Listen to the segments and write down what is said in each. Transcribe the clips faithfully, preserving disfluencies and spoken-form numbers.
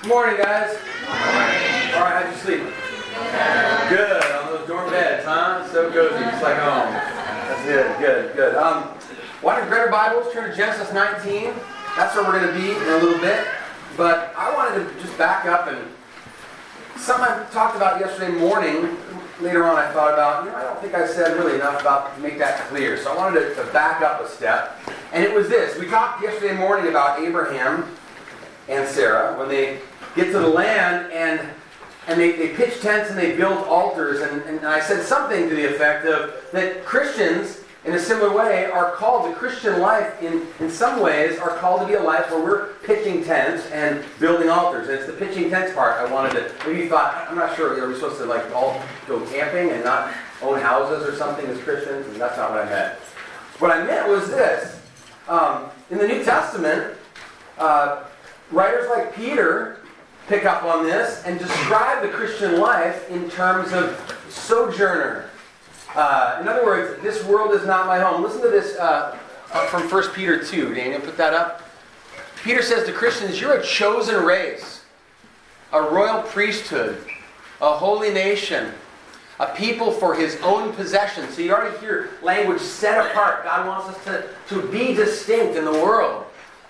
Good morning, guys. Good morning. All right, how'd you sleep? Good. On those dorm beds, huh? So cozy, just like home. That's good, good, good. Um, why don't you grab your Bibles, turn to Genesis nineteen. That's where we're going to be in a little bit. But I wanted to just back up and something I talked about yesterday morning. Later on, I thought about, you know, I don't think I said really enough about to make that clear. So I wanted to, to back up a step. And it was this. We talked yesterday morning about Abraham and Sarah when they get to the land and and they, they pitch tents and they build altars. And, and I said something to the effect of that Christians, in a similar way, are called, the Christian life in, in some ways are called to be a life where we're pitching tents and building altars. And it's the pitching tents part I wanted to, maybe you thought, I'm not sure, are we supposed to like all go camping and not own houses or something as Christians? And that's not what I meant. What I meant was this. Um, in the New Testament, uh, writers like Peter pick up on this and describe the Christian life in terms of sojourner. Uh, in other words, this world is not my home. Listen to this uh, from First Peter two. Daniel, put that up. Peter says to Christians, you're a chosen race, a royal priesthood, a holy nation, a people for his own possession. So you already hear language set apart. God wants us to, to be distinct in the world,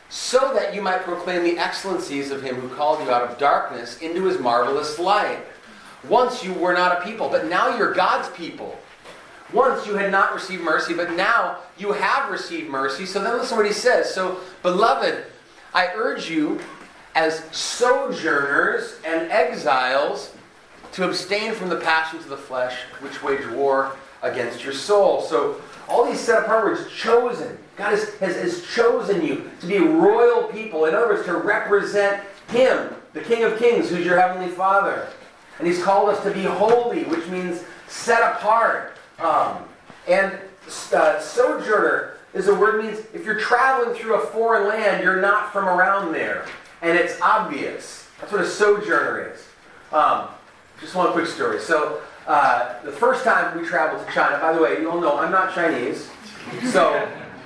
so that you might proclaim the excellencies of him who called you out of darkness into his marvelous light. Once you were not a people, but now you're God's people. Once you had not received mercy, but now you have received mercy. So then listen to what he says. So, beloved, I urge you as sojourners and exiles to abstain from the passions of the flesh, which wage war against your soul. So all these set apart words, chosen. God has, has, has chosen you to be a royal people. In other words, to represent Him, the King of Kings, who's your Heavenly Father. And He's called us to be holy, which means set apart. Um, and uh, sojourner is a word that means if you're traveling through a foreign land, you're not from around there. And it's obvious. That's what a sojourner is. Um, just one quick story. So, uh, the first time we traveled to China, by the way, you all know I'm not Chinese. So,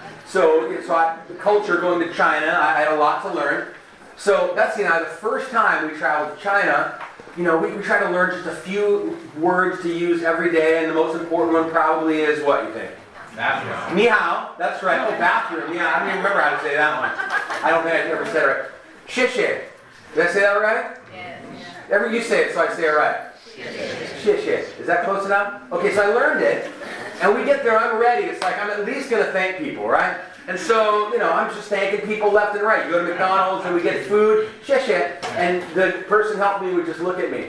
so, so I, the culture going to China, I had a lot to learn. So, Betsy and I, the first time we traveled to China, you know, we, we try to learn just a few words to use every day, and the most important one probably is what, you think? Bathroom. Ni hao. That's right. Oh, bathroom. Yeah, I don't even remember how to say that one. I don't think I ever said it right. Xie xie. Did I say that right? Yes. Ever you say it, so I say it right. Xie xie. Is that close enough? Okay, so I learned it, and we get there, I'm ready. It's like I'm at least going to thank people, right? And so, you know, I'm just thanking people left and right. You go to McDonald's and we get food, xie xie, and the person helping me would just look at me.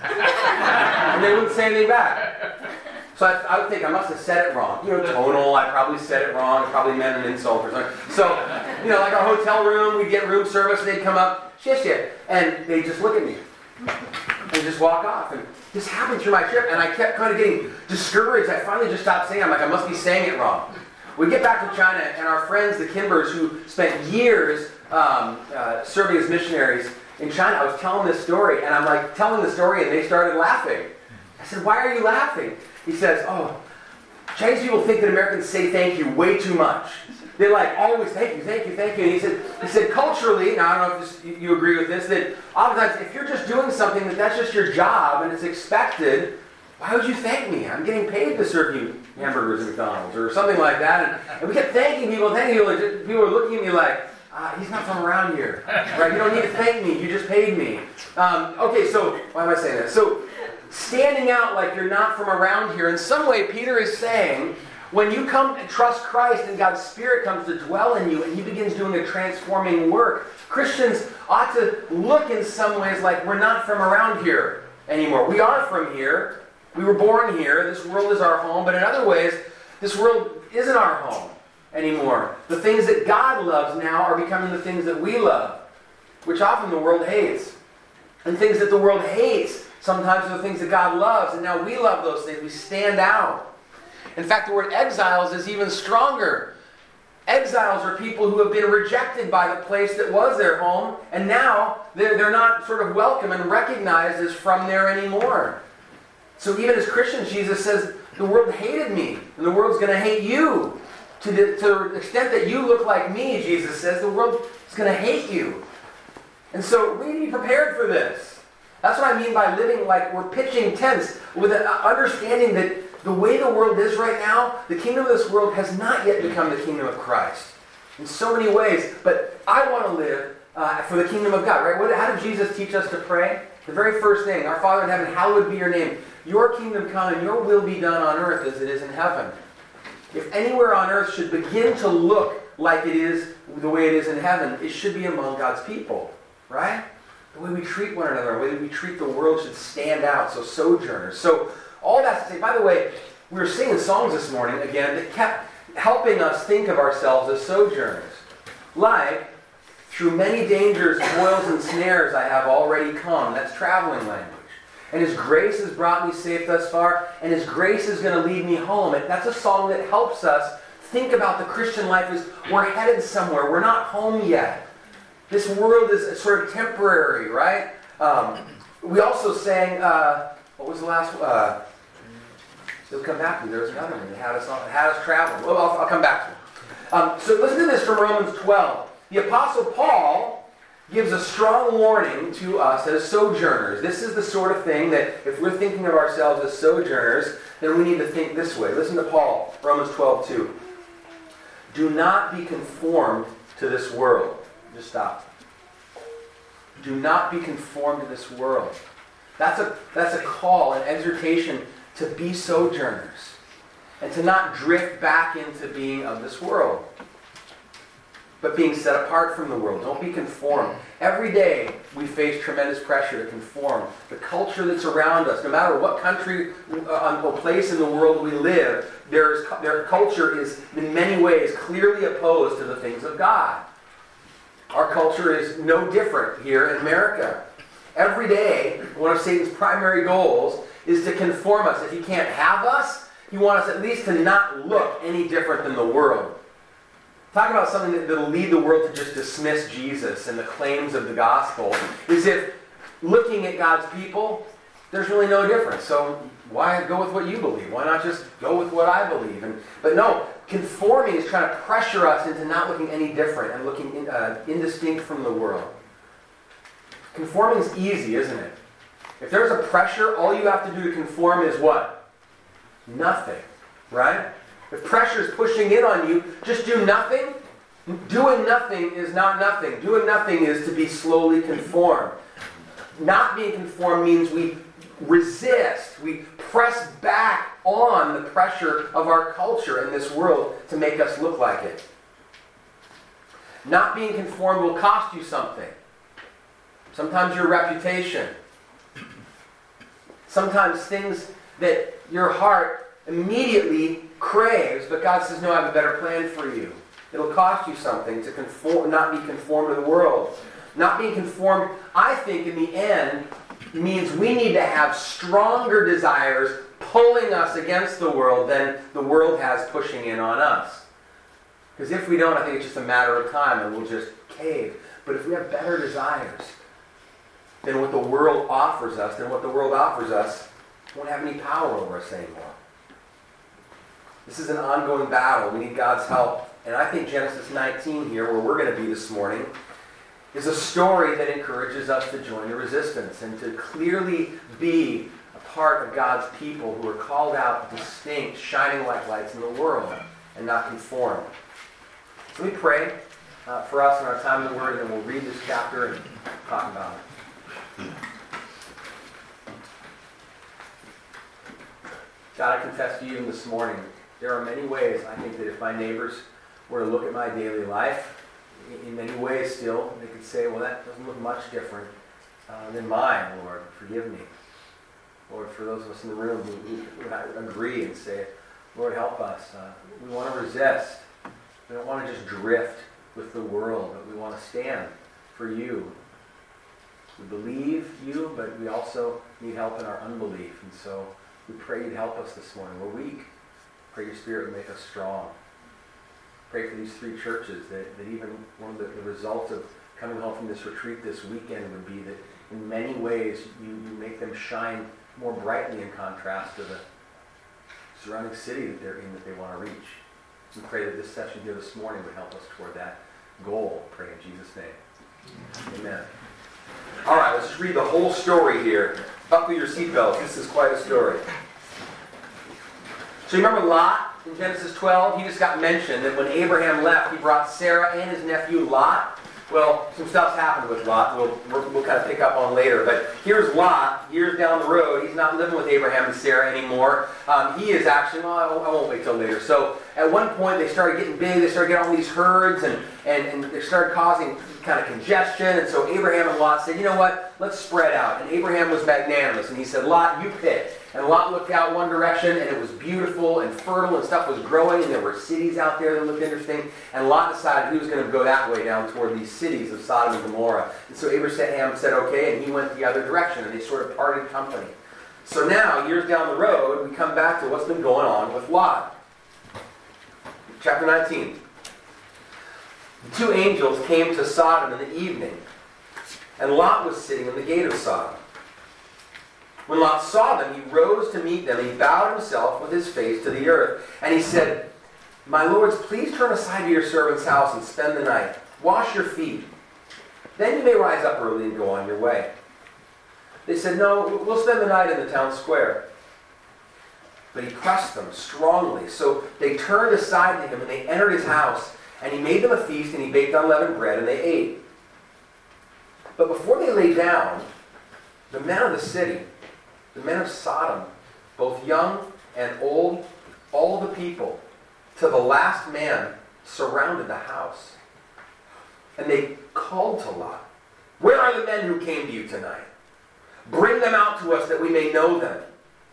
And they wouldn't say anything back. So I, I would think I must have said it wrong. You know, tonal, I probably said it wrong. It probably meant an insult or something. So, you know, like our hotel room, we'd get room service, and they'd come up, xie xie, and they'd just look at me. And just walk off. And this happened through my trip, and I kept kind of getting discouraged. I finally just stopped saying it. I'm like, I must be saying it wrong. We get back to China, and our friends, the Kimbers, who spent years um, uh, serving as missionaries in China, I was telling this story, and I'm like telling the story, and they started laughing. I said, why are you laughing? He says, oh, Chinese people think that Americans say thank you way too much. They're like, always thank you, thank you, thank you. And he said, he said culturally, now I don't know if this, you agree with this, that oftentimes if you're just doing something that that's just your job and it's expected, why would you thank me? I'm getting paid to serve you hamburgers at McDonald's or something like that. And, and we kept thanking people, thanking people, and just, people were looking at me like, ah, he's not from around here. Right? You don't need to thank me, you just paid me. Um, okay, so, why am I saying that? So, standing out like you're not from around here, in some way Peter is saying, when you come and trust Christ and God's Spirit comes to dwell in you and He begins doing a transforming work, Christians ought to look in some ways like we're not from around here anymore. We are from here. We were born here. This world is our home. But in other ways, this world isn't our home anymore. The things that God loves now are becoming the things that we love, which often the world hates. And things that the world hates sometimes are the things that God loves. And now we love those things. We stand out. In fact, the word exiles is even stronger. Exiles are people who have been rejected by the place that was their home, and now they're, they're not sort of welcome and recognized as from there anymore. So even as Christians, Jesus says, the world hated me, and the world's going to hate you. To the, to the extent that you look like me, Jesus says, the world is going to hate you. And so we need to be prepared for this. That's what I mean by living like we're pitching tents, with an understanding that the way the world is right now, the kingdom of this world has not yet become the kingdom of Christ. In so many ways. But I want to live uh, for the kingdom of God, right? What, how did Jesus teach us to pray? The very first thing, our Father in heaven, hallowed be your name. Your kingdom come and your will be done on earth as it is in heaven. If anywhere on earth should begin to look like it is the way it is in heaven, it should be among God's people, right? The way we treat one another, the way we treat the world should stand out. So sojourners. So all that to say, by the way, we were singing songs this morning, again, that kept helping us think of ourselves as sojourners. Like, through many dangers, toils, and snares I have already come. That's traveling language. And His grace has brought me safe thus far, and His grace is going to lead me home. And that's a song that helps us think about the Christian life as we're headed somewhere. We're not home yet. This world is sort of temporary, right? Um, we also sang, uh, what was the last one? Uh, it'll come back to me. There was another one that had us, on, had us traveling. Well, I'll, I'll come back to it. Um, so listen to this from Romans twelve. The Apostle Paul gives a strong warning to us as sojourners. This is the sort of thing that if we're thinking of ourselves as sojourners, then we need to think this way. Listen to Paul, Romans twelve two. Do not be conformed to this world. Just stop. Do not be conformed to this world. That's a, that's a call, an exhortation to be sojourners and to not drift back into being of this world, but being set apart from the world. Don't be conformed. Every day we face tremendous pressure to conform. The culture that's around us, no matter what country uh, or place in the world we live, there's, their culture is in many ways clearly opposed to the things of God. Our culture is no different here in America. Every day, one of Satan's primary goals is to conform us. If he can't have us, he wants us at least to not look any different than the world. Talk about something that will lead the world to just dismiss Jesus and the claims of the gospel, is if looking at God's people, there's really no difference. So why go with what you believe? Why not just go with what I believe? And, but no, conforming is trying to pressure us into not looking any different and looking in, uh, indistinct from the world. Conforming is easy, isn't it? If there's a pressure, all you have to do to conform is what? Nothing, right? If pressure is pushing in on you, just do nothing. Doing nothing is not nothing. Doing nothing is to be slowly conformed. Not being conformed means we resist. We press back on the pressure of our culture in this world to make us look like it. Not being conformed will cost you something. Sometimes your reputation. Sometimes things that your heart immediately craves, but God says, no, I have a better plan for you. It'll cost you something to conform, not be conformed to the world. Not being conformed, I think, in the end, means we need to have stronger desires pulling us against the world than the world has pushing in on us. Because if we don't, I think it's just a matter of time and we'll just cave. But if we have better desires than what the world offers us, then what the world offers us won't have any power over us anymore. This is an ongoing battle. We need God's help. And I think Genesis nineteen here, where we're going to be this morning, is a story that encourages us to join the resistance and to clearly be a part of God's people who are called out, distinct, shining like lights in the world, and not conformed. So we pray uh, for us in our time in the Word, and then we'll read this chapter and talk about it. God, I confess to you this morning, there are many ways I think that if my neighbors were to look at my daily life, in many ways still, they could say, well, that doesn't look much different uh, than mine, Lord. Forgive me. Lord, for those of us in the room who, who would agree and say, Lord, help us. Uh, we want to resist. We don't want to just drift with the world, but we want to stand for you. We believe you, but we also need help in our unbelief. And so we pray you'd help us this morning. We're weak. Pray your Spirit would make us strong. Pray for these three churches that, that even one of the, the results of coming home from this retreat this weekend would be that in many ways you, you make them shine more brightly in contrast to the surrounding city that they're in that they want to reach. We pray that this session here this morning would help us toward that goal. Pray in Jesus' name. Amen. All right, let's just read the whole story here. Buckle your seatbelts. This is quite a story. So you remember Lot in Genesis twelve? He just got mentioned that when Abraham left, he brought Sarah and his nephew Lot. Well, some stuff's happened with Lot. We'll, we'll, we'll kind of pick up on later. But here's Lot, years down the road. He's not living with Abraham and Sarah anymore. Um, he is actually, well, I won't, I won't wait till later. So at one point, they started getting big. They started getting all these herds, and, and, and they started causing kind of congestion. And so Abraham and Lot said, you know what, let's spread out. And Abraham was magnanimous. And he said, Lot, you pick. And Lot looked out one direction, and it was beautiful and fertile, and stuff was growing, and there were cities out there that looked interesting. And Lot decided he was going to go that way down toward these cities of Sodom and Gomorrah. And so Abraham said, okay, and he went the other direction, and they sort of parted company. So now, years down the road, we come back to what's been going on with Lot. Chapter nineteen. The two angels came to Sodom in the evening, and Lot was sitting in the gate of Sodom. When Lot saw them, he rose to meet them, and he bowed himself with his face to the earth. And he said, my lords, please turn aside to your servant's house and spend the night. Wash your feet. Then you may rise up early and go on your way. They said, no, we'll spend the night in the town square. But he pressed them strongly. So they turned aside to him, and they entered his house. And he made them a feast, and he baked unleavened bread, and they ate. But before they lay down, the men of the city, the men of Sodom, both young and old, all the people, to the last man, surrounded the house. And they called to Lot, where are the men who came to you tonight? Bring them out to us that we may know them.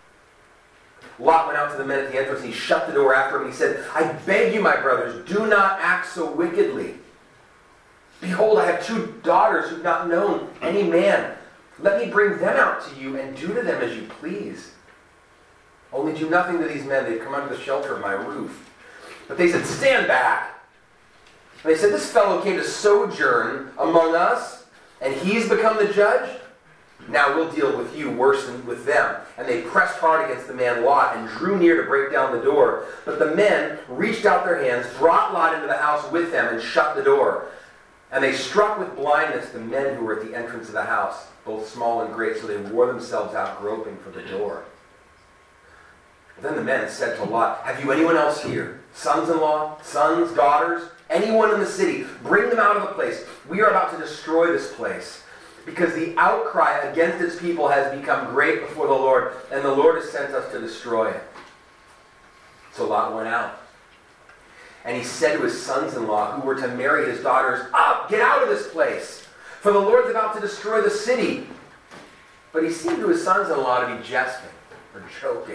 Lot went out to the men at the entrance, and he shut the door after him, and he said, I beg you, my brothers, do not act so wickedly. Behold, I have two daughters who've not known any man. Let me bring them out to you and do to them as you please. Only do nothing to these men. They've come under the shelter of my roof. But they said, stand back. And they said, this fellow came to sojourn among us, and he's become the judge? Now we'll deal with you worse than with them. And they pressed hard against the man Lot and drew near to break down the door. But the men reached out their hands, brought Lot into the house with them, and shut the door. And they struck with blindness the men who were at the entrance of the house, both small and great, so they wore themselves out groping for the door. Then the men said to Lot, have you anyone else here? Sons-in-law, sons, daughters, anyone in the city? Bring them out of the place. We are about to destroy this place, because the outcry against its people has become great before the Lord, and the Lord has sent us to destroy it. So Lot went out. And he said to his sons-in-law, who were to marry his daughters, up, get out of this place, for the Lord's about to destroy the city. But he seemed to his sons-in-law to be jesting or joking.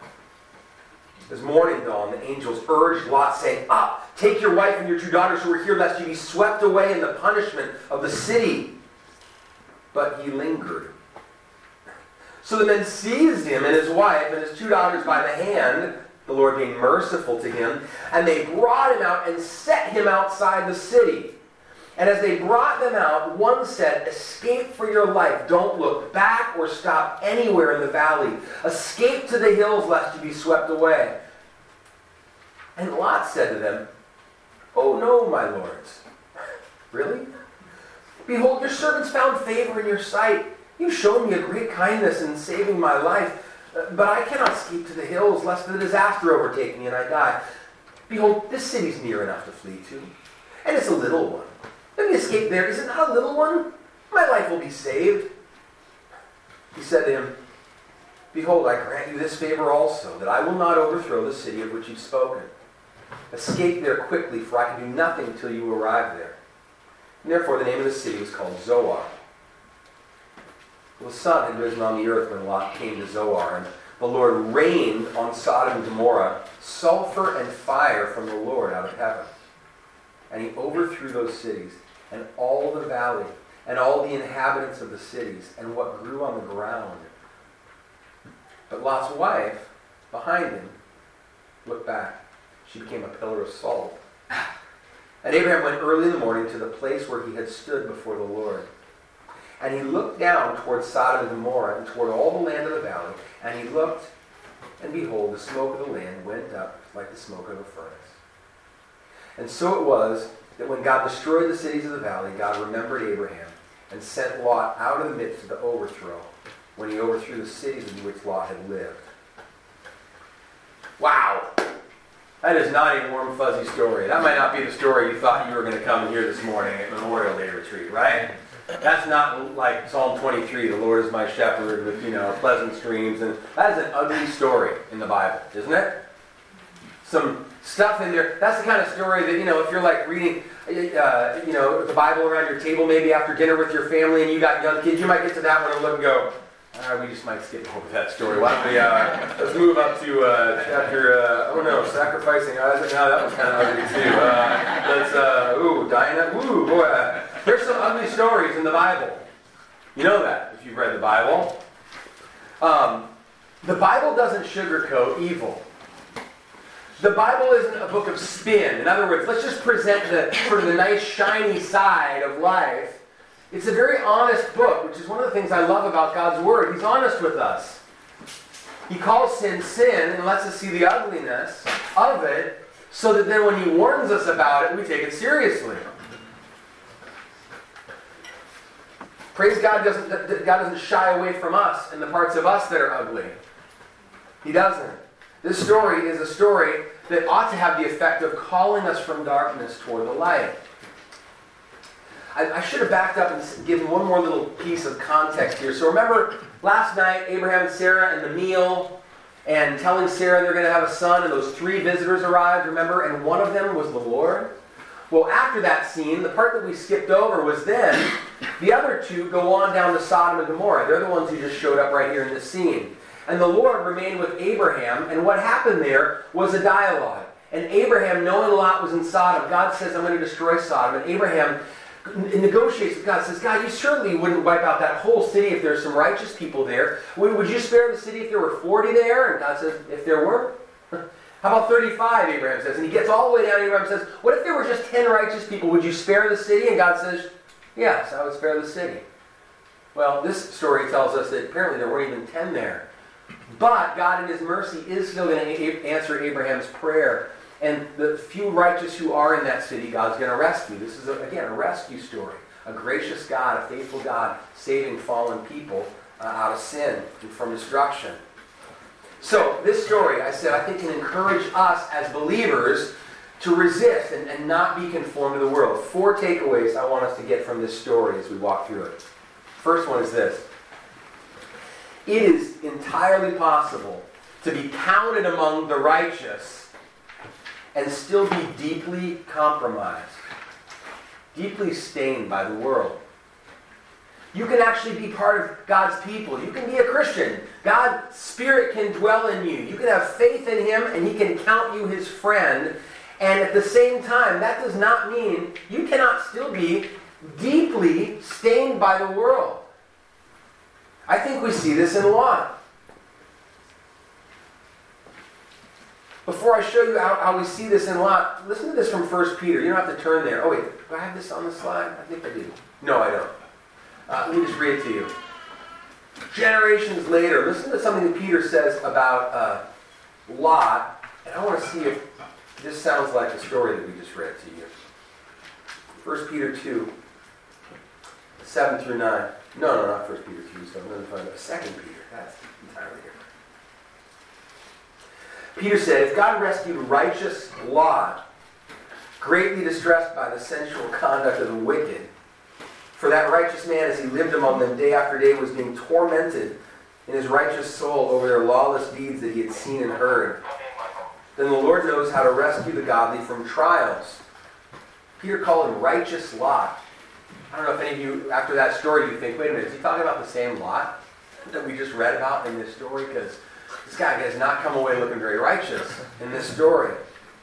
As morning dawned, the angels urged Lot, saying, up, take your wife and your two daughters who are here, lest you be swept away in the punishment of the city. But he lingered. So the men seized him and his wife and his two daughters by the hand, the Lord being merciful to him, and they brought him out and set him outside the city. And as they brought them out, one said, escape for your life. Don't look back or stop anywhere in the valley. Escape to the hills, lest you be swept away. And Lot said to them, oh no, my lords. Really? Behold, your servants found favor in your sight. You've shown me a great kindness in saving my life. But I cannot escape to the hills, lest the disaster overtake me and I die. Behold, this city's near enough to flee to, and it's a little one. Let me escape there. Is it not a little one? My life will be saved. He said to him, behold, I grant you this favor also, that I will not overthrow the city of which you've spoken. Escape there quickly, for I can do nothing until you arrive there. And therefore the name of the city was called Zoar. Well, the sun had risen on the earth when Lot came to Zoar, and the Lord rained on Sodom and Gomorrah sulfur and fire from the Lord out of heaven. And he overthrew those cities, and all the valley, and all the inhabitants of the cities, and what grew on the ground. But Lot's wife, behind him, looked back. She became a pillar of salt. And Abraham went early in the morning to the place where he had stood before the Lord. And he looked down toward Sodom and Gomorrah and toward all the land of the valley. And he looked, and behold, the smoke of the land went up like the smoke of a furnace. And so it was that when God destroyed the cities of the valley, God remembered Abraham. and sent Lot out of the midst of the overthrow when he overthrew the cities in which Lot had lived. Wow. That is not a warm, fuzzy story. That might not be the story you thought you were going to come and hear this morning at Memorial Day retreat, right? That's not like Psalm twenty-three, the Lord is my shepherd with, you know, pleasant streams. And that is an ugly story in the Bible, isn't it? Some stuff in there. That's the kind of story that, you know, if you're like reading, uh, you know, the Bible around your table maybe after dinner with your family and you got young kids, you might get to that one and look and go, Uh, we just might skip over that story. Why don't we, uh, let's move up to uh, chapter, uh, oh no, sacrificing Isaac. No, that one's kind of ugly too. Uh, let's, uh, ooh, Dinah, ooh, boy. Uh, there's some ugly stories in the Bible. You know that if you've read the Bible. Um, the Bible doesn't sugarcoat evil. The Bible isn't a book of spin. In other words, let's just present the sort of the nice, shiny side of life. It's a very honest book, which is one of the things I love about God's Word. He's honest with us. He calls sin sin and lets us see the ugliness of it so that then when He warns us about it, we take it seriously. Praise God, doesn't, that God doesn't shy away from us and the parts of us that are ugly. He doesn't. This story is a story that ought to have the effect of calling us from darkness toward the light. I, I should have backed up and given one more little piece of context here. So remember last night, Abraham and Sarah and the meal, and telling Sarah they're going to have a son, and those three visitors arrived, remember? And one of them was the Lord. Well, after that scene, the part that we skipped over was then, the other two go on down to Sodom and Gomorrah. They're the ones who just showed up right here in this scene. And the Lord remained with Abraham, and what happened there was a dialogue. And Abraham, knowing Lot was in Sodom, God says, I'm going to destroy Sodom. And Abraham negotiates with God, says, God, you certainly wouldn't wipe out that whole city if there's some righteous people there. Would, would you spare the city if there were forty there? And God says, if there were? How about thirty-five, Abraham says. And he gets all the way down, and Abraham says, what if there were just ten righteous people? Would you spare the city? And God says, yes, I would spare the city. Well, this story tells us that apparently there weren't even ten there. But God in His mercy is still going to answer Abraham's prayer. And the few righteous who are in that city, God's going to rescue. This is, a, again, a rescue story. A gracious God, a faithful God, saving fallen people uh, out of sin and from destruction. So, this story, I said, I think can encourage us as believers to resist and, and not be conformed to the world. Four takeaways I want us to get from this story as we walk through it. First one is this. It is entirely possible to be counted among the righteous and still be deeply compromised, deeply stained by the world. You can actually be part of God's people. You can be a Christian. God's Spirit can dwell in you. You can have faith in Him, and He can count you His friend. And at the same time, that does not mean you cannot still be deeply stained by the world. I think we see this in Lot. Before I show you how, how we see this in Lot, listen to this from First Peter. You don't have to turn there. Oh wait, do I have this on the slide? I think I do. No, I don't. Uh, let me just read it to you. Generations later, listen to something that Peter says about uh, Lot, and I want to see if this sounds like the story that we just read to you. First Peter two, seven through nine. No, no, not First Peter two, so I'm going to find out. Second Peter, that's entirely different. Peter said, if God rescued righteous Lot, greatly distressed by the sensual conduct of the wicked, for that righteous man, as he lived among them day after day, was being tormented in his righteous soul over their lawless deeds that he had seen and heard, then the Lord knows how to rescue the godly from trials. Peter called him righteous Lot. I don't know if any of you, after that story, you think, wait a minute, is he talking about the same Lot that we just read about in this story? Because this guy does not come away looking very righteous in this story.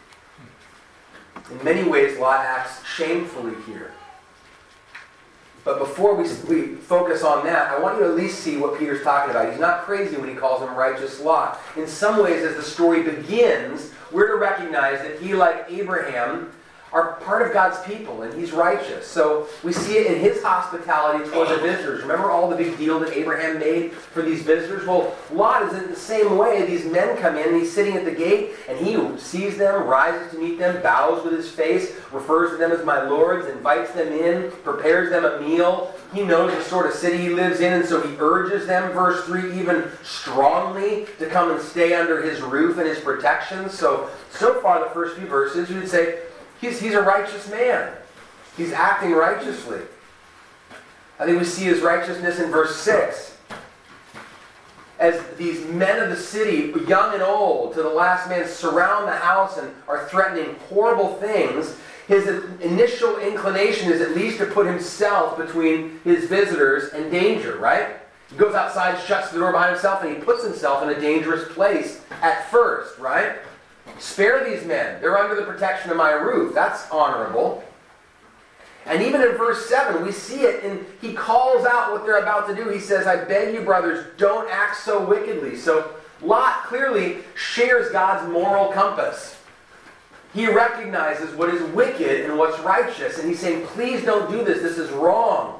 In many ways, Lot acts shamefully here. But before we, we focus on that, I want you to at least see what Peter's talking about. He's not crazy when he calls him righteous Lot. In some ways, as the story begins, we're to recognize that he, like Abraham, are part of God's people, and he's righteous. So we see it in his hospitality toward the visitors. Remember all the big deal that Abraham made for these visitors? Well, Lot is in the same way. These men come in, and he's sitting at the gate, and he sees them, rises to meet them, bows with his face, refers to them as my lords, invites them in, prepares them a meal, he knows the sort of city he lives in, and so he urges them, verse three, even strongly to come and stay under his roof and his protection. So, so far the first few verses, you would say, he's, he's a righteous man. He's acting righteously. I think we see his righteousness in verse six. As these men of the city, young and old, to the last man, surround the house and are threatening horrible things, his initial inclination is at least to put himself between his visitors and danger, right? He goes outside, shuts the door behind himself, and he puts himself in a dangerous place at first, right? Spare these men. They're under the protection of my roof. That's honorable. And even in verse seven, we see it, and he calls out what they're about to do. He says, I beg you, brothers, don't act so wickedly. So Lot clearly shares God's moral compass. He recognizes what is wicked and what's righteous, and he's saying, please don't do this. This is wrong.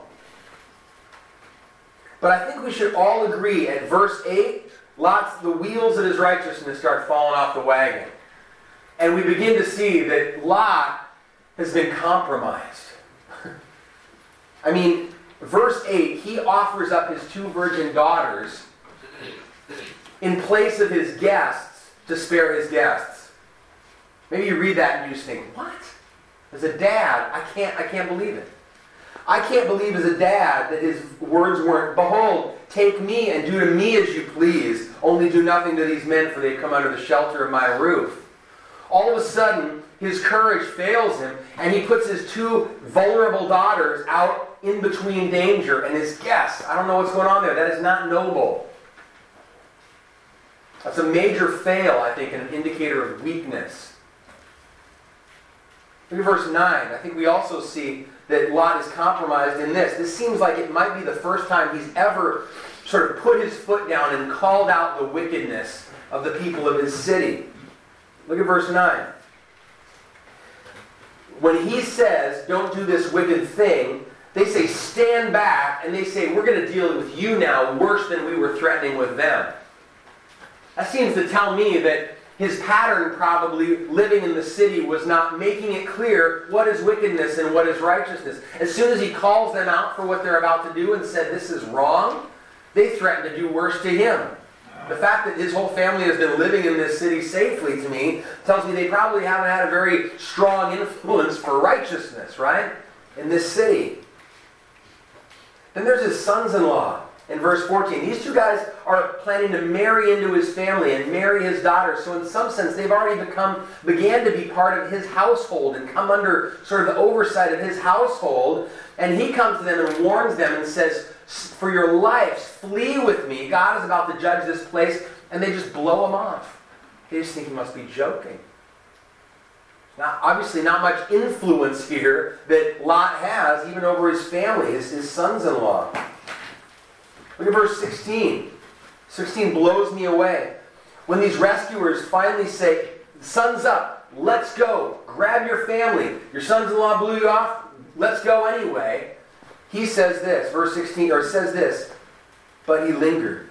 But I think we should all agree at verse eight, Lot's, the wheels of his righteousness start falling off the wagon. And we begin to see that Lot has been compromised. I mean, verse eight, he offers up his two virgin daughters in place of his guests to spare his guests. Maybe you read that and you just think, what? As a dad, I can't, I can't believe it. I can't believe as a dad that his words weren't, behold, take me and do to me as you please, only do nothing to these men, for they come under the shelter of my roof. All of a sudden, his courage fails him, and he puts his two vulnerable daughters out in between danger and his guests. I don't know what's going on there. That is not noble. That's a major fail, I think, and an indicator of weakness. Look at verse nine. I think we also see that Lot is compromised in this. This seems like it might be the first time he's ever sort of put his foot down and called out the wickedness of the people of his city. Look at verse nine. When he says, don't do this wicked thing, they say, stand back, and they say, we're going to deal with you now worse than we were threatening with them. That seems to tell me that his pattern, probably living in the city, was not making it clear what is wickedness and what is righteousness. As soon as he calls them out for what they're about to do and said this is wrong, they threaten to do worse to him. The fact that his whole family has been living in this city safely, to me, tells me they probably haven't had a very strong influence for righteousness, right? In this city. Then there's his sons-in-law. In verse fourteen, these two guys are planning to marry into his family and marry his daughter. So in some sense, they've already become, began to be part of his household and come under sort of the oversight of his household. And he comes to them and warns them and says, for your lives, flee with me. God is about to judge this place. And they just blow him off. They just think he must be joking. Now, obviously not much influence here that Lot has, even over his family, his, his sons-in-law. Look at verse sixteen. sixteen blows me away. When these rescuers finally say, sun's up, let's go, grab your family. Your sons-in-law blew you off, let's go anyway. He says this, verse sixteen, or says this, but he lingered.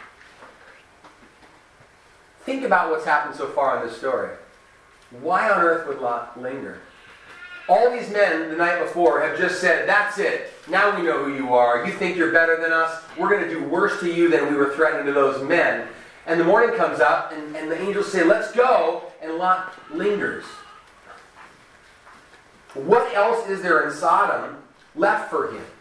Think about what's happened so far in this story. Why on earth would Lot linger? All these men the night before have just said, that's it. Now we know who you are. You think you're better than us. We're going to do worse to you than we were threatening to those men. And the morning comes up, and, and the angels say, let's go. And Lot lingers. What else is there in Sodom left for him?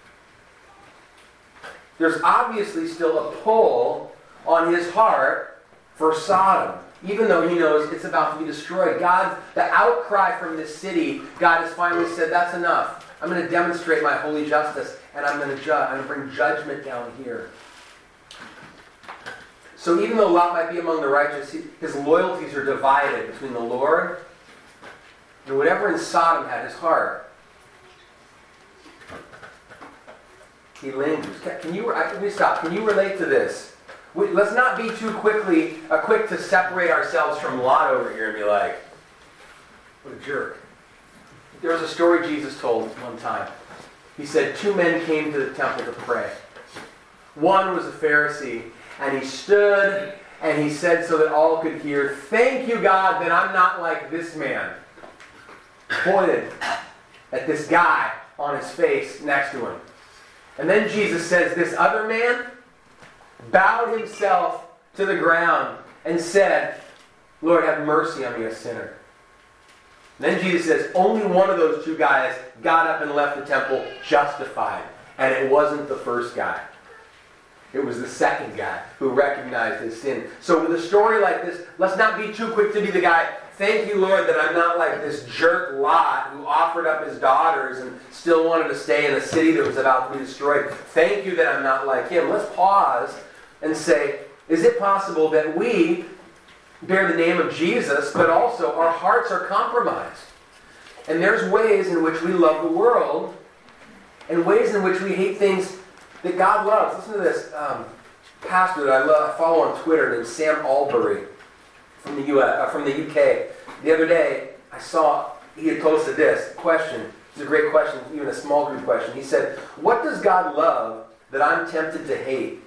There's obviously still a pull on his heart for Sodom. Even though he knows it's about to be destroyed. God, the outcry from this city, God has finally said, that's enough. I'm going to demonstrate my holy justice, and I'm going to judge. I'm going to bring judgment down here. So even though Lot might be among the righteous, his loyalties are divided between the Lord and whatever in Sodom had his heart. He lingers. Can you? Let me stop. Can you relate to this? We, let's not be too quickly uh, quick to separate ourselves from Lot over here and be like, what a jerk. There was a story Jesus told one time. He said two men came to the temple to pray. One was a Pharisee, and he stood and he said so that all could hear, thank you, God, that I'm not like this man. Pointed at this guy on his face next to him. And then Jesus says, this other man bowed himself to the ground and said, Lord, have mercy on me, a sinner. And then Jesus says, only one of those two guys got up and left the temple justified. And it wasn't the first guy. It was the second guy who recognized his sin. So with a story like this, let's not be too quick to be the guy, thank you, Lord, that I'm not like this jerk Lot who offered up his daughters and still wanted to stay in a city that was about to be destroyed. Thank you that I'm not like him. Let's pause and say, is it possible that we bear the name of Jesus, but also our hearts are compromised? And there's ways in which we love the world and ways in which we hate things that God loves. Listen to this um, pastor that I, love, I follow on Twitter named Sam Albury from the U S, uh, from the U K. The other day, I saw he had posted this question. It's a great question, even a small group question. He said, "What does God love that I'm tempted to hate?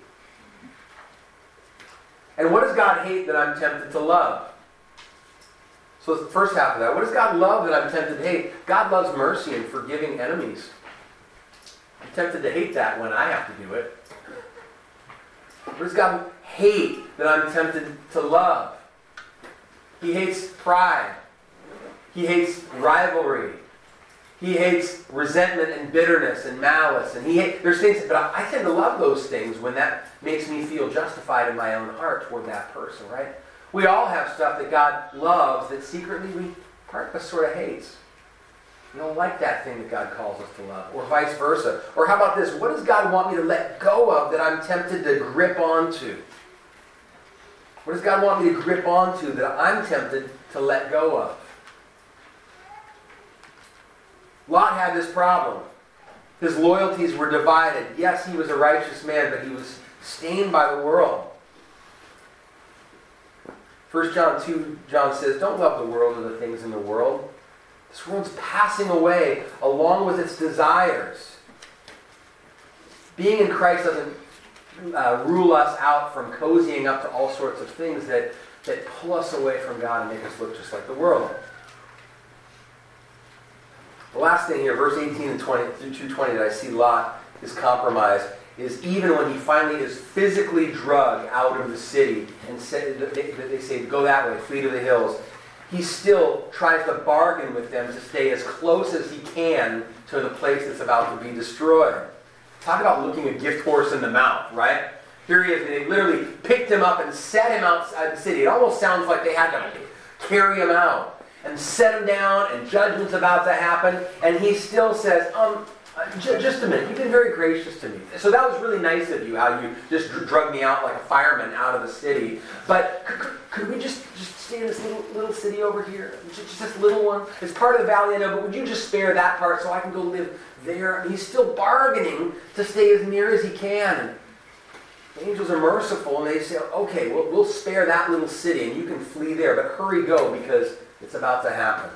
And what does God hate that I'm tempted to love?" So it's the first half of that. What does God love that I'm tempted to hate? God loves mercy and forgiving enemies. I'm tempted to hate that when I have to do it. What does God hate that I'm tempted to love? He hates pride. He hates rivalry. He hates resentment and bitterness and malice. And he hates, there's things, but I, I tend to love those things when that makes me feel justified in my own heart toward that person, right? We all have stuff that God loves that secretly we, part of us sort of hates. We don't like that thing that God calls us to love, or vice versa. Or how about this? What does God want me to let go of that I'm tempted to grip onto? What does God want me to grip onto that I'm tempted to let go of? Lot had this problem. His loyalties were divided. Yes, he was a righteous man, but he was stained by the world. First John two, John says, don't love the world or the things in the world. This world's passing away along with its desires. Being in Christ doesn't uh, rule us out from cozying up to all sorts of things that, that pull us away from God and make us look just like the world. The last thing here, verse eighteen and twenty through two twenty that I see Lot is compromised, is even when he finally is physically drugged out of the city and say, they, they say, go that way, flee to the hills, he still tries to bargain with them to stay as close as he can to the place that's about to be destroyed. Talk about looking a gift horse in the mouth, right? Here he is, and they literally picked him up and set him outside the city. It almost sounds like they had to carry him out and set him down, and judgment's about to happen, and he still says, um, uh, j- just a minute, you've been very gracious to me. So that was really nice of you, how you just dr- drug me out like a fireman out of the city. But could, could, could we just, just stay in this little, little city over here? Just this little one? It's part of the valley, I know, but would you just spare that part so I can go live there? I mean, he's still bargaining to stay as near as he can. The angels are merciful, and they say, okay, we'll, we'll spare that little city, and you can flee there, but hurry, go, because it's about to happen.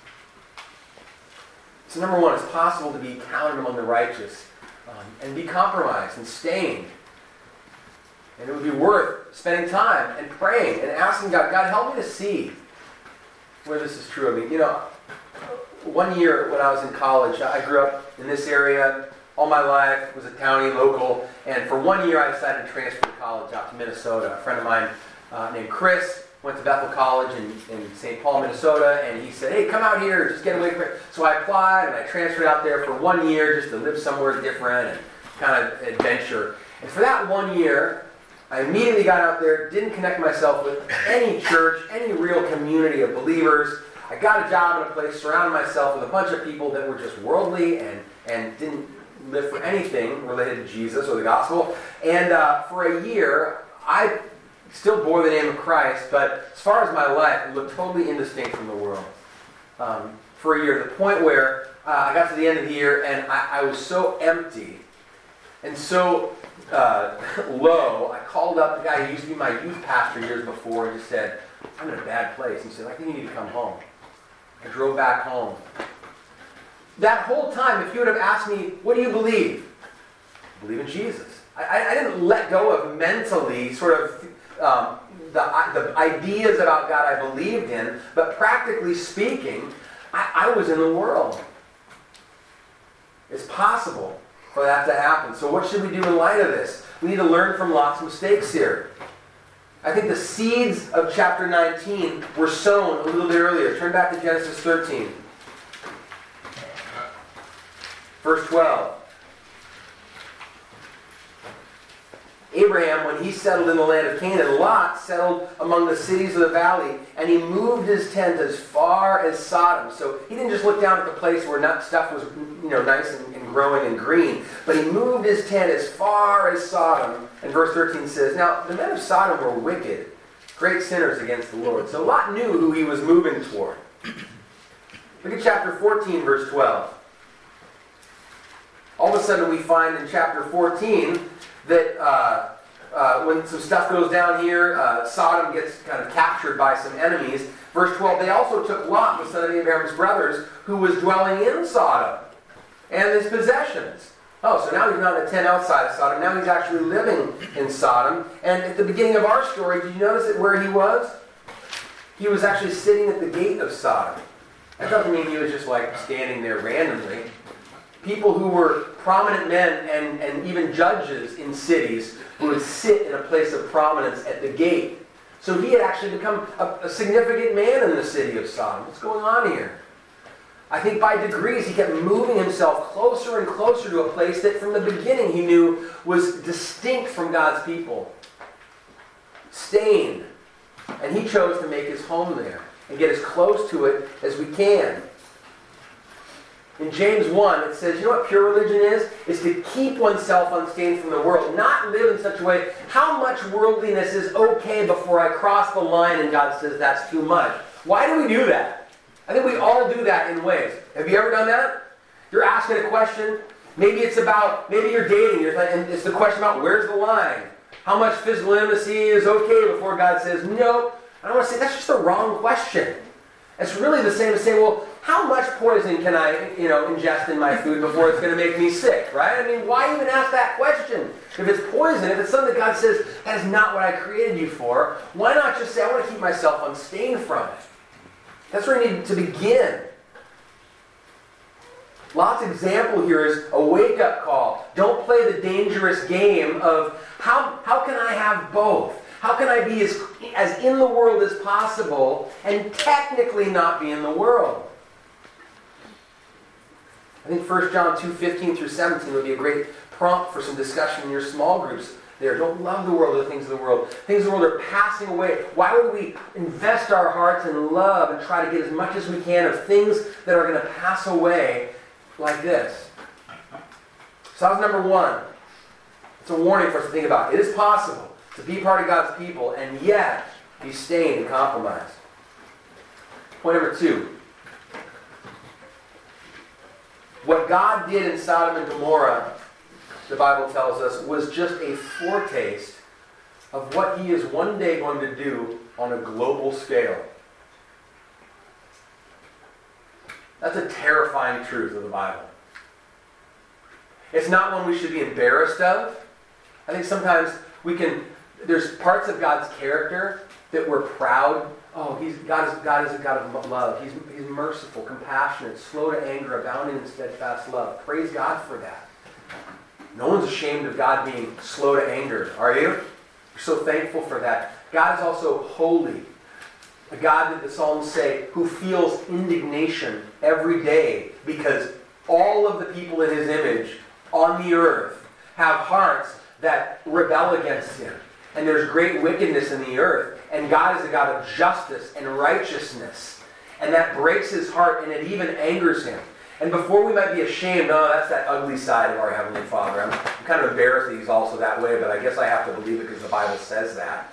So number one, it's possible to be counted among the righteous um, and be compromised and stained. And it would be worth spending time and praying and asking God, God, help me to see where this is true of me. You know, one year when I was in college, I grew up in this area all my life, was a townie local, and for one year I decided to transfer to college out to Minnesota. A friend of mine uh, named Chris went to Bethel College in, in Saint Paul, Minnesota, and he said, hey, come out here, just get away from it. So I applied, and I transferred out there for one year just to live somewhere different and kind of adventure. And for that one year, I immediately got out there, didn't connect myself with any church, any real community of believers. I got a job in a place, surrounded myself with a bunch of people that were just worldly and, and didn't live for anything related to Jesus or the gospel. And uh, for a year, I still bore the name of Christ, but as far as my life, it looked totally indistinct from the world. Um, for a year, to the point where uh, I got to the end of the year and I, I was so empty and so uh, low, I called up the guy who used to be my youth pastor years before and just said, I'm in a bad place. He said, I think you need to come home. I drove back home. That whole time, if you would have asked me, what do you believe? I believe in Jesus. I, I didn't let go of mentally sort of Um, the, the ideas about God I believed in, but practically speaking, I, I was in the world. It's possible for that to happen. So what should we do in light of this? We need to learn from Lot's mistakes here. I think the seeds of chapter nineteen were sown a little bit earlier. Turn back to Genesis thirteen. Verse twelve. Abraham, when he settled in the land of Canaan, Lot settled among the cities of the valley, and he moved his tent as far as Sodom. So he didn't just look down at the place where nut stuff was, you know, nice and, and growing and green, but he moved his tent as far as Sodom. And verse thirteen says, now the men of Sodom were wicked, great sinners against the Lord. So Lot knew who he was moving toward. Look at chapter fourteen, verse twelve. All of a sudden we find in chapter fourteen that uh, uh, when some stuff goes down here, uh, Sodom gets kind of captured by some enemies. Verse twelve, they also took Lot, the son of Abraham's brothers, who was dwelling in Sodom, and his possessions. Oh, so now he's not in a tent outside of Sodom. Now he's actually living in Sodom. And at the beginning of our story, did you notice it where he was? He was actually sitting at the gate of Sodom. That doesn't mean he was just like standing there randomly. People who were prominent men and, and even judges in cities who would sit in a place of prominence at the gate. So he had actually become a, a significant man in the city of Sodom. What's going on here? I think by degrees he kept moving himself closer and closer to a place that from the beginning he knew was distinct from God's people. Stained. And he chose to make his home there and get as close to it as we can. In James one, it says, you know what pure religion is? It's to keep oneself unstained from the world, not live in such a way. How much worldliness is okay before I cross the line and God says that's too much? Why do we do that? I think we all do that in ways. Have you ever done that? You're asking a question. Maybe it's about, maybe you're dating, you're, and it's the question about where's the line? How much physical intimacy is okay before God says, no. I don't want to say, that's just the wrong question. It's really the same as saying, well, how much poison can I, you know, ingest in my food before it's going to make me sick, right? I mean, why even ask that question? If it's poison, if it's something that God says, that is not what I created you for, why not just say, I want to keep myself unstained from it? That's where you need to begin. Lot's example here is a wake-up call. Don't play the dangerous game of, how, how can I have both? How can I be as, as in the world as possible and technically not be in the world? I think First John two, fifteen through seventeen would be a great prompt for some discussion in your small groups there. Don't love the world or the things of the world. Things of the world are passing away. Why would we invest our hearts in love and try to get as much as we can of things that are going to pass away like this? So that was number one. It's a warning for us to think about. It is possible to be part of God's people and yet be stained and compromised. Point number two. What God did in Sodom and Gomorrah, the Bible tells us, was just a foretaste of what he is one day going to do on a global scale. That's a terrifying truth of the Bible. It's not one we should be embarrassed of. I think sometimes we can, there's parts of God's character that we're proud. Oh, he's God is God is a God of love. He's, he's merciful, compassionate, slow to anger, abounding in steadfast love. Praise God for that. No one's ashamed of God being slow to anger, are you? We're so thankful for that. God is also holy. A God that the Psalms say, who feels indignation every day because all of the people in his image on the earth have hearts that rebel against him. And there's great wickedness in the earth. And God is a God of justice and righteousness. And that breaks his heart and it even angers him. And before we might be ashamed, no, that's that ugly side of our Heavenly Father. I'm, I'm kind of embarrassed that he's also that way, but I guess I have to believe it because the Bible says that.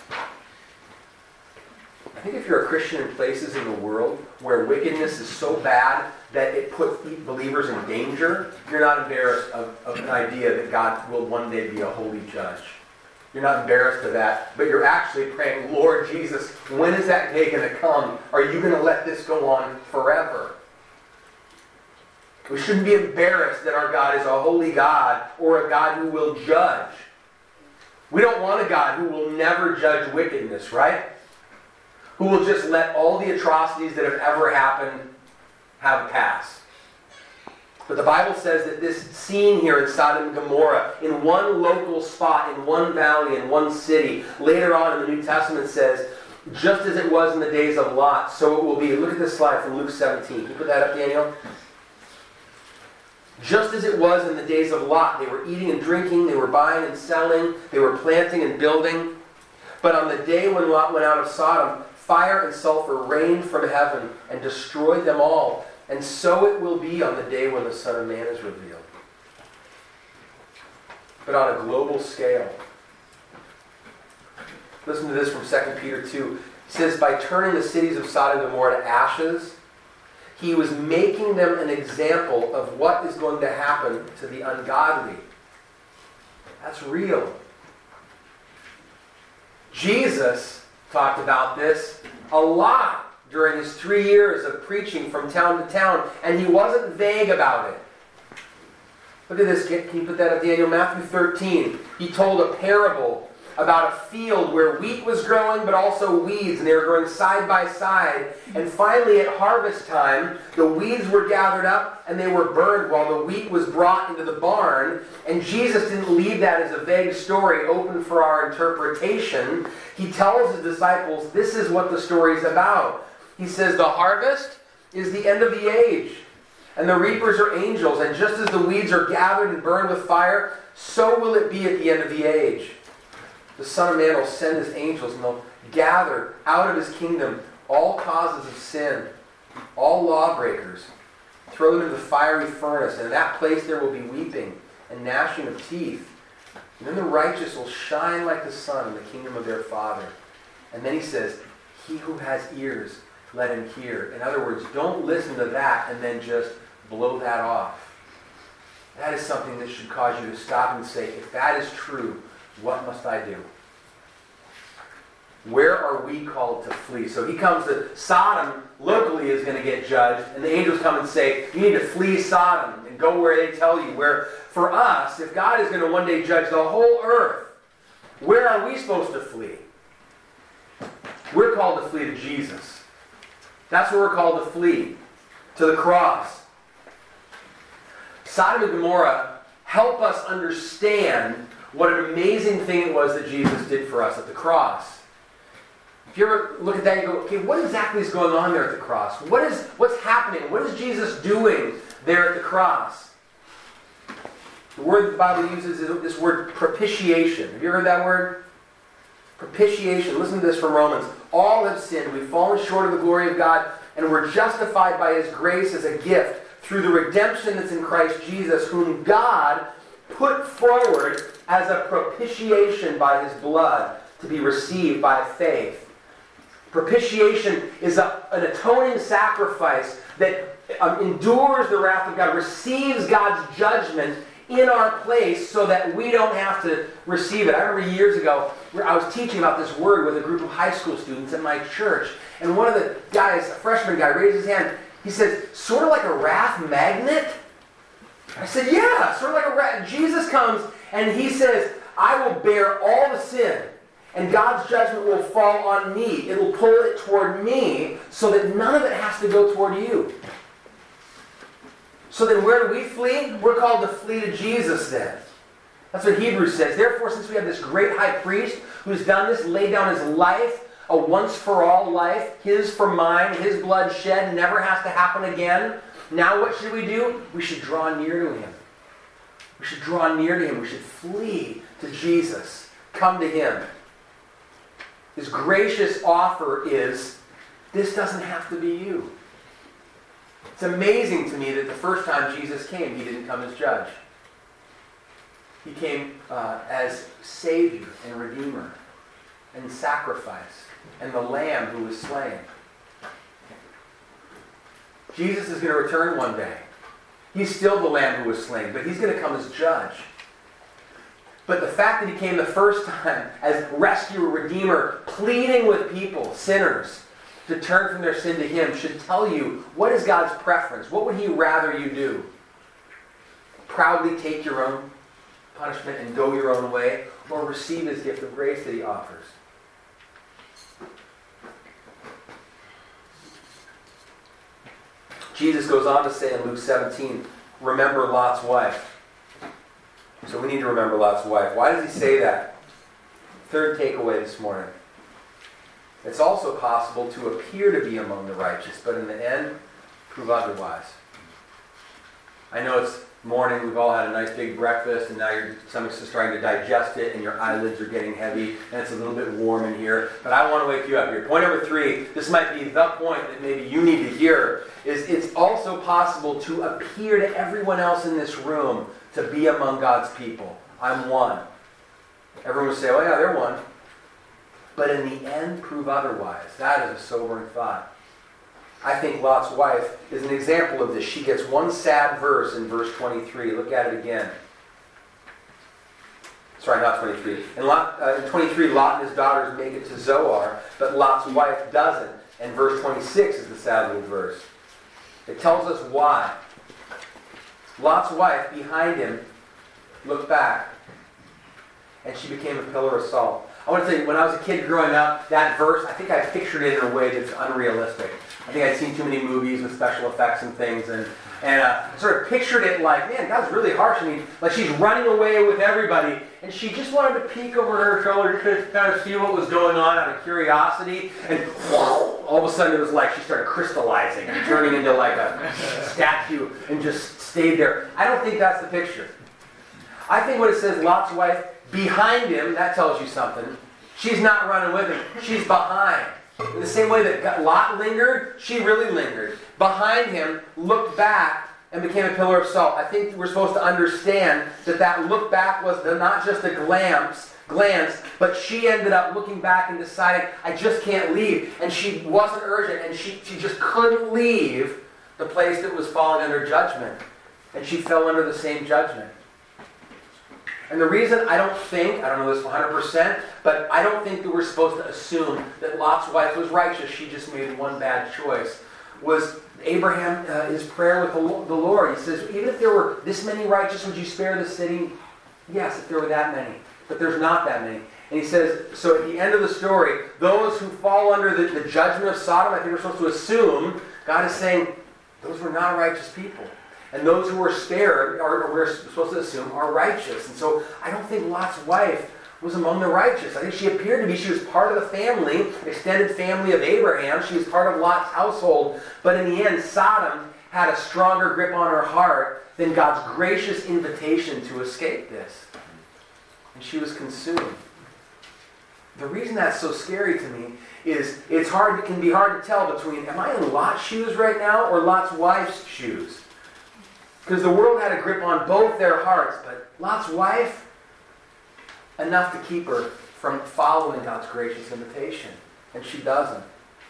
I think if you're a Christian in places in the world where wickedness is so bad that it puts believers in danger, you're not embarrassed of, of an idea that God will one day be a holy judge. You're not embarrassed of that, but you're actually praying, Lord Jesus, when is that day going to come? Are you going to let this go on forever? We shouldn't be embarrassed that our God is a holy God or a God who will judge. We don't want a God who will never judge wickedness, right? Who will just let all the atrocities that have ever happened have passed. But the Bible says that this scene here in Sodom and Gomorrah, in one local spot, in one valley, in one city, later on in the New Testament says, just as it was in the days of Lot, so it will be. Look at this slide from Luke seventeen. Can you put that up, Daniel? Just as it was in the days of Lot, they were eating and drinking, they were buying and selling, they were planting and building. But on the day when Lot went out of Sodom, fire and sulfur rained from heaven and destroyed them all. And so it will be on the day when the Son of Man is revealed. But on a global scale. Listen to this from Second Peter two. It says, by turning the cities of Sodom and Gomorrah to ashes, he was making them an example of what is going to happen to the ungodly. That's real. Jesus talked about this a lot during his three years of preaching from town to town, and he wasn't vague about it. Look at this. Can you put that up, Daniel? Matthew thirteen. He told a parable about a field where wheat was growing, but also weeds, and they were growing side by side. And finally, at harvest time, the weeds were gathered up, and they were burned while the wheat was brought into the barn. And Jesus didn't leave that as a vague story open for our interpretation. He tells his disciples, this is what the story is about. He says, the harvest is the end of the age, and the reapers are angels, and just as the weeds are gathered and burned with fire, so will it be at the end of the age. The Son of Man will send his angels, and they'll gather out of his kingdom all causes of sin, all lawbreakers, throw them into the fiery furnace, and in that place there will be weeping and gnashing of teeth. And then the righteous will shine like the sun in the kingdom of their Father. And then he says, he who has ears, let him hear. In other words, don't listen to that and then just blow that off. That is something that should cause you to stop and say, if that is true, what must I do? Where are we called to flee? So he comes to Sodom, locally is going to get judged, and the angels come and say, you need to flee Sodom and go where they tell you. Where for us, if God is going to one day judge the whole earth, where are we supposed to flee? We're called to flee to Jesus. That's where we're called to flee, to the cross. Sodom and Gomorrah help us understand what an amazing thing it was that Jesus did for us at the cross. If you ever look at that, you go, okay, what exactly is going on there at the cross? What is, what's happening? What is Jesus doing there at the cross? The word the Bible uses is this word propitiation. Have you heard that word? Propitiation. Listen to this from Romans. All have sinned. We've fallen short of the glory of God, and we're justified by his grace as a gift through the redemption that's in Christ Jesus, whom God put forward as a propitiation by his blood to be received by faith. Propitiation is a, an atoning sacrifice that um, endures the wrath of God, receives God's judgment in our place so that we don't have to receive it. I remember years ago, where I was teaching about this word with a group of high school students at my church, and one of the guys, a freshman guy, raised his hand. He said, sort of like a wrath magnet? I said, yeah, sort of like a rat. Jesus comes and he says, I will bear all the sin, and God's judgment will fall on me. It will pull it toward me so that none of it has to go toward you. So then where do we flee? We're called to flee to Jesus then. That's what Hebrews says. Therefore, since we have this great high priest who's done this, laid down his life, a once-for-all life, his for mine, his blood shed, never has to happen again. Now what should we do? We should draw near to him. We should draw near to him. We should flee to Jesus. Come to him. His gracious offer is, this doesn't have to be you. It's amazing to me that the first time Jesus came, he didn't come as judge. He came uh, as Savior and Redeemer and sacrifice and the Lamb who was slain. Jesus is going to return one day. He's still the Lamb who was slain, but he's going to come as judge. But the fact that he came the first time as rescuer, redeemer, pleading with people, sinners, to turn from their sin to him should tell you what is God's preference. What would he rather you do? Proudly take your own punishment and go your own way, or receive his gift of grace that he offers? Jesus goes on to say in Luke seventeen, remember Lot's wife. So we need to remember Lot's wife. Why does he say that? Third takeaway this morning. It's also possible to appear to be among the righteous, but in the end, prove otherwise. I know it's morning, we've all had a nice big breakfast, and now your stomach's just starting to digest it, and your eyelids are getting heavy, and it's a little bit warm in here. But I want to wake you up here. Point number three, this might be the point that maybe you need to hear, is it's also possible to appear to everyone else in this room to be among God's people. I'm one. Everyone will say, oh yeah, they're one. But in the end, prove otherwise. That is a sobering thought. I think Lot's wife is an example of this. She gets one sad verse in verse twenty-three. Look at it again. Sorry, not twenty-three. In, Lot, uh, in twenty-three, Lot and his daughters make it to Zoar, but Lot's wife doesn't. And verse twenty-six is the sad little verse. It tells us why. Lot's wife, behind him, looked back, and she became a pillar of salt. I want to tell you, when I was a kid growing up, that verse, I think I pictured it in a way that's unrealistic. I think I'd seen too many movies with special effects and things, and, and uh, sort of pictured it like, man, God's really harsh. I mean, like she's running away with everybody, and she just wanted to peek over her shoulder to kind of see what was going on out of curiosity, and whoa, all of a sudden it was like she started crystallizing and turning into like a statue and just stayed there. I don't think that's the picture. I think when it says Lot's wife behind him, that tells you something. She's not running with him. She's behind. In the same way that Lot lingered, she really lingered. Behind him, looked back, and became a pillar of salt. I think we're supposed to understand that that look back was not just a glance, glance, but she ended up looking back and deciding, I just can't leave. And she wasn't urgent, and she, she just couldn't leave the place that was falling under judgment. And she fell under the same judgment. And the reason I don't think, I don't know this one hundred percent, but I don't think that we're supposed to assume that Lot's wife was righteous, she just made one bad choice, was Abraham, uh, his prayer with the Lord. He says, even if there were this many righteous, would you spare the city? Yes, if there were that many. But there's not that many. And he says, so at the end of the story, those who fall under the, the judgment of Sodom, I think we're supposed to assume, God is saying, those were not righteous people. And those who were spared, are, we're supposed to assume, are righteous. And so I don't think Lot's wife was among the righteous. I think she appeared to be. She was part of the family, extended family of Abraham. She was part of Lot's household. But in the end, Sodom had a stronger grip on her heart than God's gracious invitation to escape this. And she was consumed. The reason that's so scary to me is it's hard. It can be hard to tell between, am I in Lot's shoes right now or Lot's wife's shoes? Because the world had a grip on both their hearts, but Lot's wife, enough to keep her from following God's gracious invitation. And she doesn't.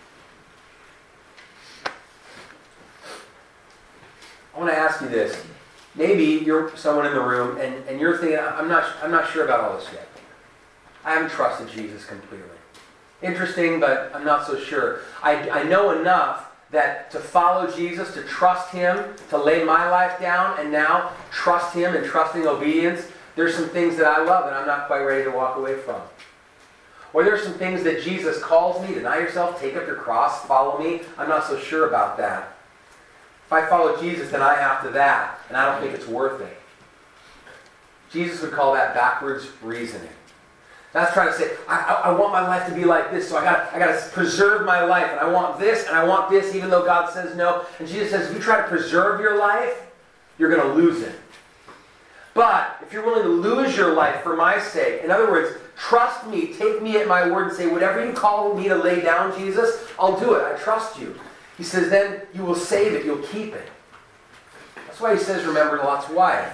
I want to ask you this. Maybe you're someone in the room and, and you're thinking, I'm not, I'm not sure about all this yet. I haven't trusted Jesus completely. Interesting, but I'm not so sure. I, I know enough that to follow Jesus, to trust Him, to lay my life down, and now trust Him and trusting obedience, there's some things that I love that I'm not quite ready to walk away from. Or there's some things that Jesus calls me, deny yourself, take up your cross, follow me. I'm not so sure about that. If I follow Jesus, then I have to that, and I don't think it's worth it. Jesus would call that backwards reasoning. That's trying to say, I, I, I want my life to be like this, so I got I got to preserve my life, and I want this, and I want this, even though God says no. And Jesus says, if you try to preserve your life, you're going to lose it. But if you're willing to lose your life for my sake, in other words, trust me, take me at my word, and say, whatever you call me to lay down, Jesus, I'll do it. I trust you. He says, then you will save it, you'll keep it. That's why he says, remember Lot's wife.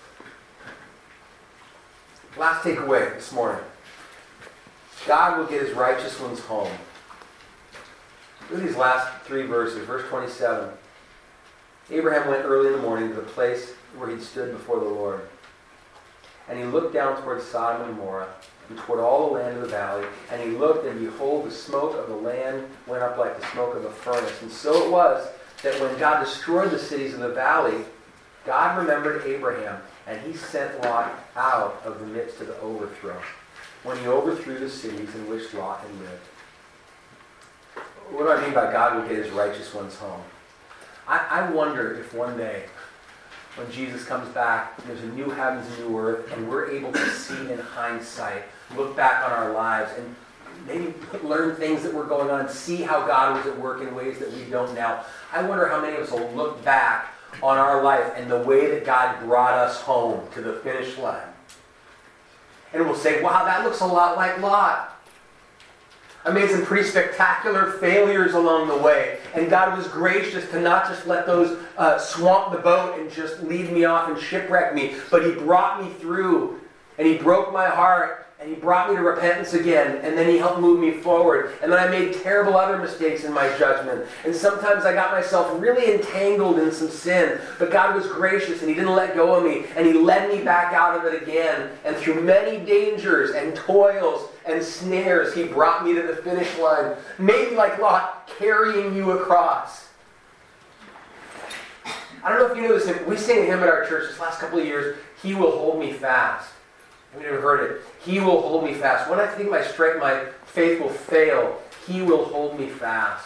Last takeaway this morning. God will get his righteous ones home. Look at these last three verses. Verse twenty-seven. Abraham went early in the morning to the place where he stood before the Lord. And he looked down toward Sodom and Gomorrah, and toward all the land of the valley. And he looked, and behold, the smoke of the land went up like the smoke of a furnace. And so it was that when God destroyed the cities of the valley, God remembered Abraham, and he sent Lot out of the midst of the overthrow, when he overthrew the cities in which Lot had lived. What do I mean by God will get his righteous ones home? I, I wonder if one day, when Jesus comes back, there's a new heavens and new earth, and we're able to see in hindsight, look back on our lives, and maybe learn things that were going on, see how God was at work in ways that we don't now. I wonder how many of us will look back on our life and the way that God brought us home to the finish line. And we'll say, wow, that looks a lot like Lot. I made some pretty spectacular failures along the way. And God was gracious to not just let those uh, swamp the boat and just lead me off and shipwreck me, but He brought me through. And He broke my heart. And He brought me to repentance again. And then He helped move me forward. And then I made terrible other mistakes in my judgment. And sometimes I got myself really entangled in some sin. But God was gracious and He didn't let go of me. And He led me back out of it again. And through many dangers and toils and snares, He brought me to the finish line. Maybe like Lot, carrying you across. I don't know if you know this. We sing a hymn at our church this last couple of years. He will hold me fast. We never heard it. He will hold me fast. When I think my strength, my faith will fail, He will hold me fast.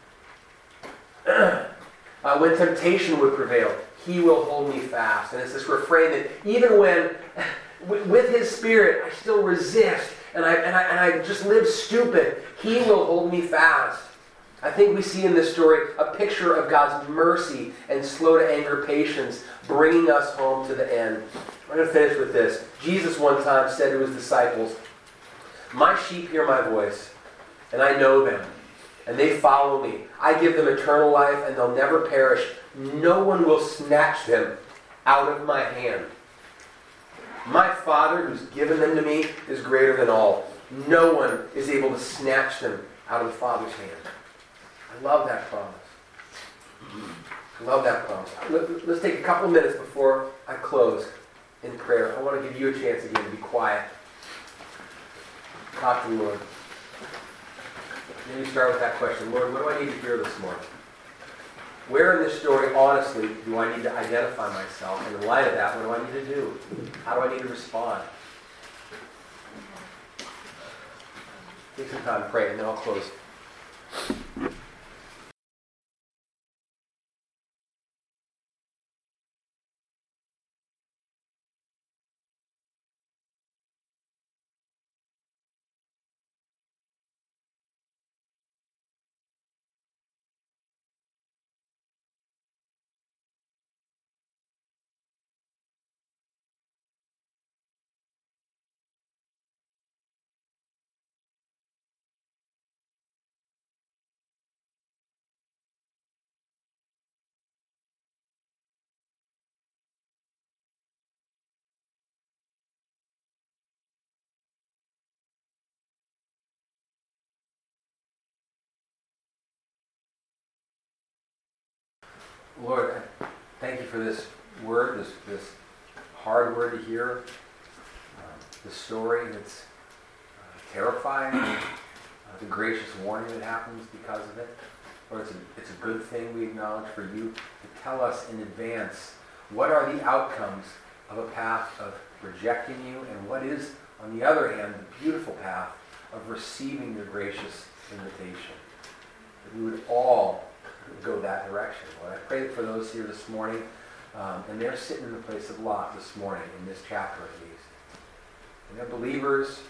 uh, when temptation would prevail, He will hold me fast. And it's this refrain that even when, with His Spirit, I still resist and I, and I, and I just live stupid, He will hold me fast. I think we see in this story a picture of God's mercy and slow to anger patience, bringing us home to the end. I'm going to finish with this. Jesus one time said to His disciples, "My sheep hear my voice, and I know them, and they follow me. I give them eternal life, and they'll never perish. No one will snatch them out of my hand. My Father, who's given them to me, is greater than all. No one is able to snatch them out of the Father's hand." I love that promise. I love that promise. Let's take a couple minutes before I close in prayer. I want to give you a chance again to be quiet. Talk to the Lord. Maybe start with that question. Lord, what do I need to hear this morning? Where in this story, honestly, do I need to identify myself? And in light of that, what do I need to do? How do I need to respond? Take some time to pray, and then I'll close. Lord, I thank You for this word, this, this hard word to hear, uh, the story that's uh, terrifying, uh, the gracious warning that happens because of it. Lord, it's a, it's a good thing we acknowledge for You to tell us in advance what are the outcomes of a path of rejecting You, and what is, on the other hand, the beautiful path of receiving Your gracious invitation. That we would all go that direction. Lord, I pray for those here this morning, um, and they're sitting in the place of Lot this morning, in this chapter at least. And they're believers,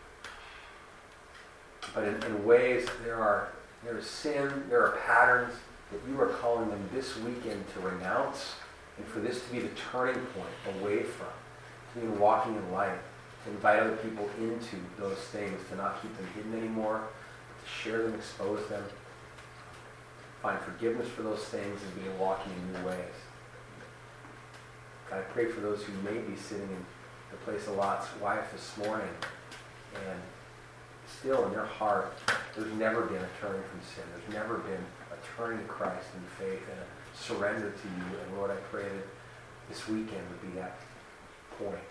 but in, in ways there are there is sin, there are patterns that You are calling them this weekend to renounce, and for this to be the turning point away from, to be walking in light, to invite other people into those things, to not keep them hidden anymore, but to share them, expose them, find forgiveness for those things, and begin walking in new ways. God, I pray for those who may be sitting in the place of Lot's wife this morning, and still in their heart, there's never been a turning from sin. There's never been a turning to Christ in faith and a surrender to You. And Lord, I pray that this weekend would be that point.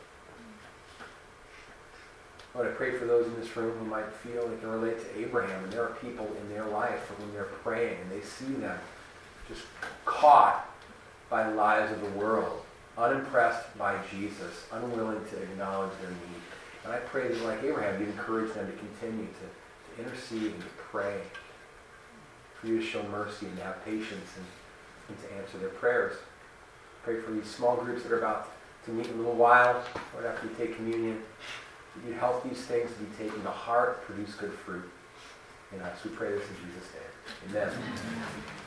Lord, I pray for those in this room who might feel they can relate to Abraham, and there are people in their life for whom they're praying, and they see them just caught by the lies of the world, unimpressed by Jesus, unwilling to acknowledge their need. And I pray that, like Abraham, You encourage them to continue to, to intercede and to pray, for You to show mercy and to have patience and, and to answer their prayers. pray for these small groups that are about to meet in a little while, Lord, after we take communion. That you help these things to be taken to heart, produce good fruit in us. We pray this in Jesus' name. Amen.